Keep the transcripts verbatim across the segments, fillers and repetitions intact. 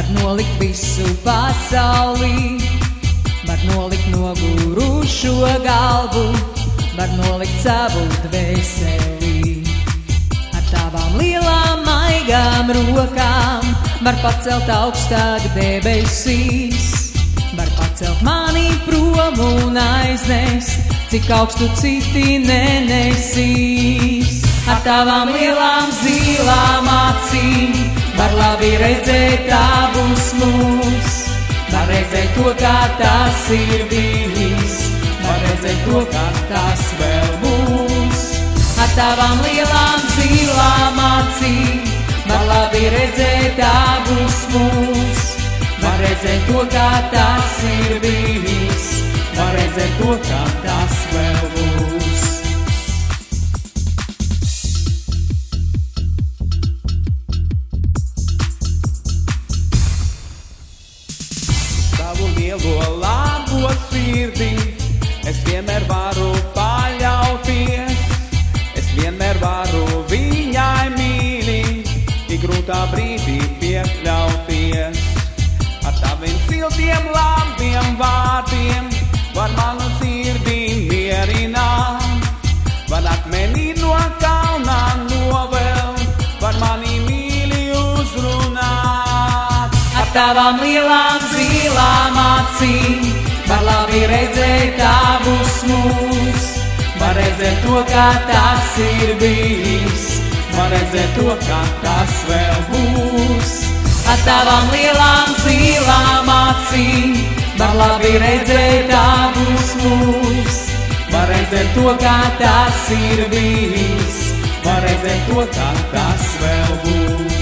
nolikt visu pasaulī, var nolikt nogurušo galvu, var nolikt savu dvēselī. Ar tavām lielām maigām rokām var pacelt augstāk debesīs, var pacelt mani prom un aiznest, cik augstu citi nenesīs. Ar tavām lielām zilām acīm var labi redzēt tavus mūs, var redzēt to, kā tas ir bijis, var redzēt to, kā tas vēl būs. Ar tavām lielām zilām acīm var labi redzēt tavus mūs, var redzēt to, kā tas ir bijis, var redzēt to, kā tas vēl būs. Tavu lielo labo sirdi es vienmēr varu paļauties, es vienmēr varu viņai mīļi, tik grūtā brīdī piekļauties. Ar taviem siltiem labiem vārdiem var manu sirdī mierināt, var akmenī no kalnā novelt, var mani mīļi uzrunāt. Ar tavām lielām zilām acīm var labi redzēt tavus mūs, var redzēt to, kā tas ir bijis, var redzēt to, kā tas vēl būs. Ar tavām lielām zilām acīm var labi redzēt tavus mūs, var redzēt to, kā tas ir bijis, var redzēt to, kā tas vēl būs.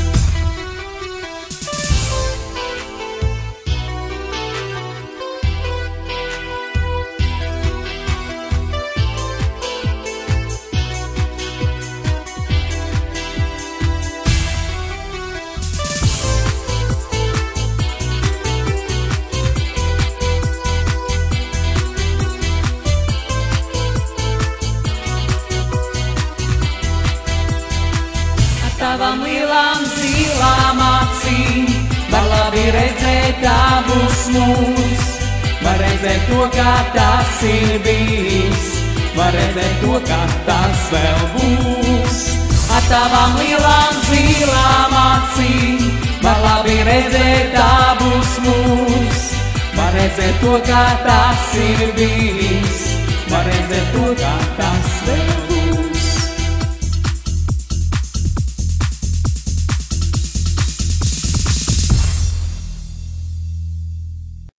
Tavām lielām zilām acīm var labi redzēt tavus mūs, var redzēt to, kā tas ir bijis, var redzēt to, kā tas vēl būs. Ar tavām lielām zilām acīm var labi redzēt tavus mūs, var redzēt to, kā tas ir bijis, var redzēt to, kā tas